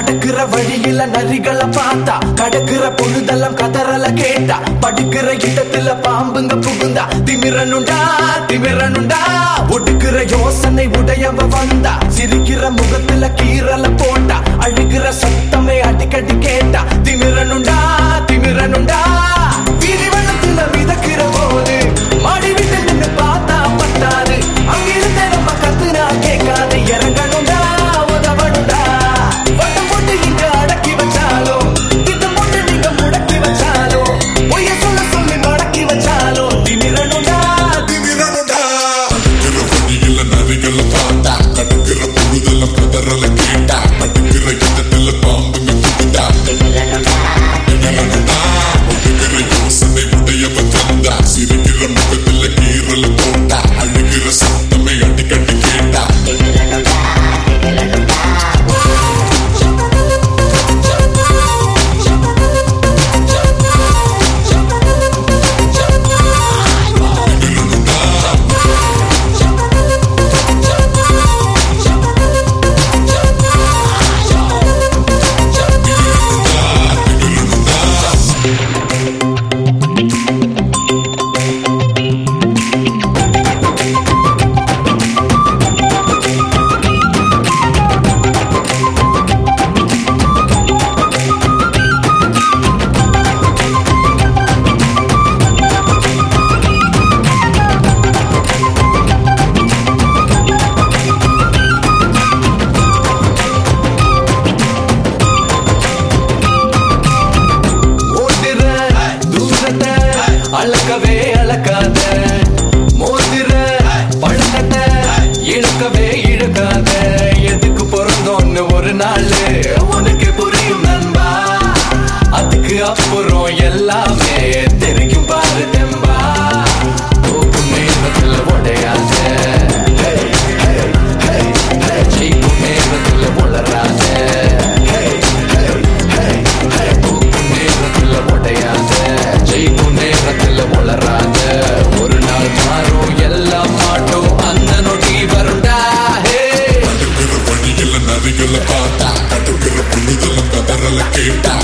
நடக்கிற வழியில நரிகளை பார்த்தா கடக்கிற பொழுதெல்லாம் கதறல கேட்டா படுக்கிற இடத்துல பாம்புங்க புகுந்தா திமிரனுண்டா திமிரனுண்டா ஒடுக்கிற யோசனை உடையவ வந்தா சிரிக்கிற முகத்துல கீரல போட்டா அழுகிற சத்தமே அடிக்கடி கேட்டா திமிரனுண்டா திமிரனுண்டா வீதிவனத்துல மிதக்கிற போது மாடி விட்டு நின்று பார்த்தா பத்தாது அங்கிருந்தே நம்ம கத்துனா கேட்காது இறங்கணுண்டா உதவணுண்டா வட்டம் போட்டு இங்க அடக்கி வச்சாலும் திட்டம் போட்டு நீங்க முடக்கி வச்சாலும் பொய்ய சொல்ல சொல்லி மடக்கி வச்சாலும் திமிரணுண்டா திமிரணுண்டா வழியில நரிகளை பார்த்தா கடக்கிற பொழுதெல்லாம் கதறல கேட்டா படுக்கிற இடத்துல பாம்புங்க புகுந்தா ஒடுக்கிற யோசனை உடையவ தந்தா சிரிக்கிற முகத்துல கீரல போட்டா அழுகிற சத்தமே அடிக்கடி கேட்டா அளக்கவே அளக்காத மோதிர பழக்கத்தை இழுக்கவே இழுக்காத எதுக்கு பிறந்தோன்னு ஒரு நாள் உனக்கு புரியும் நண்பா அதுக்கு அப்புறம் எல்லாமே தெரியும் பாரு தெம்பா போகும் நேரத்துல உடையாத ஜெயிக்கும் நேரத்துல வளராத போகும் நேரத்துல உடையாத ஜெயிக்கும் நேரத்துல வளராத ஒரு நாள் மாறும் எல்லாம் மாட்டோம் அந்த நொடி வருண்டா வழியில நரிகளை பார்த்தா கடக்கிற பொழுதெல்லாம் கதறல கேட்டா